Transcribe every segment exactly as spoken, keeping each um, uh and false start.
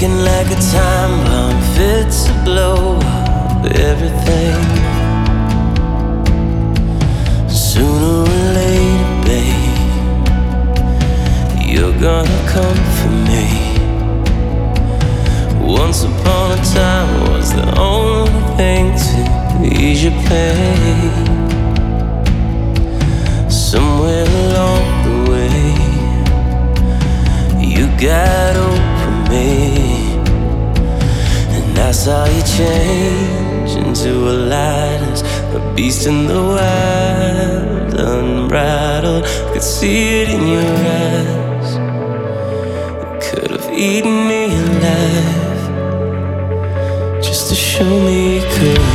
ticking like a time bomb, fit to blow up everything. Sooner or later, babe, you're gonna come for me. Once upon a time was the only thing to ease your pain. Somewhere along the way, you got over me, and I saw you change into a lioness, a beast in the wild, unbridled. I could see it in your eyes. You could have eaten me alive, just to show me you could.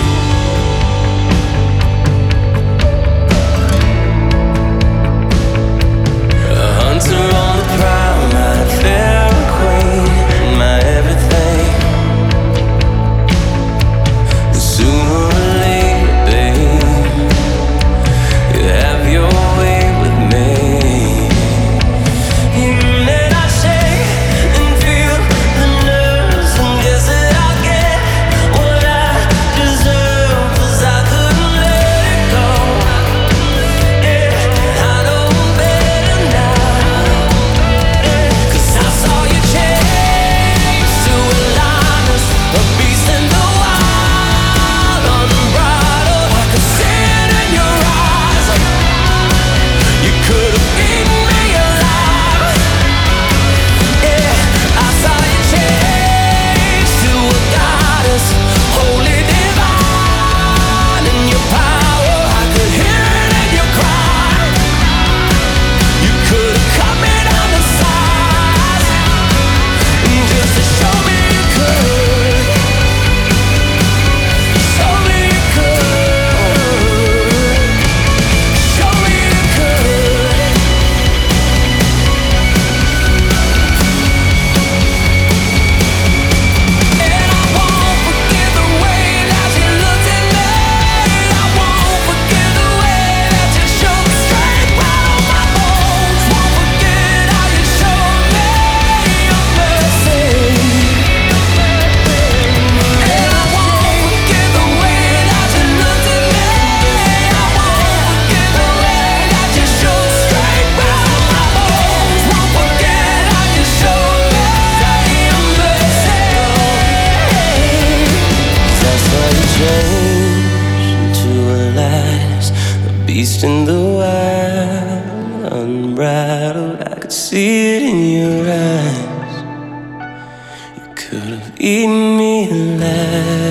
Beast in the wild, unbridled. I could see it in your eyes. You could have eaten me alive.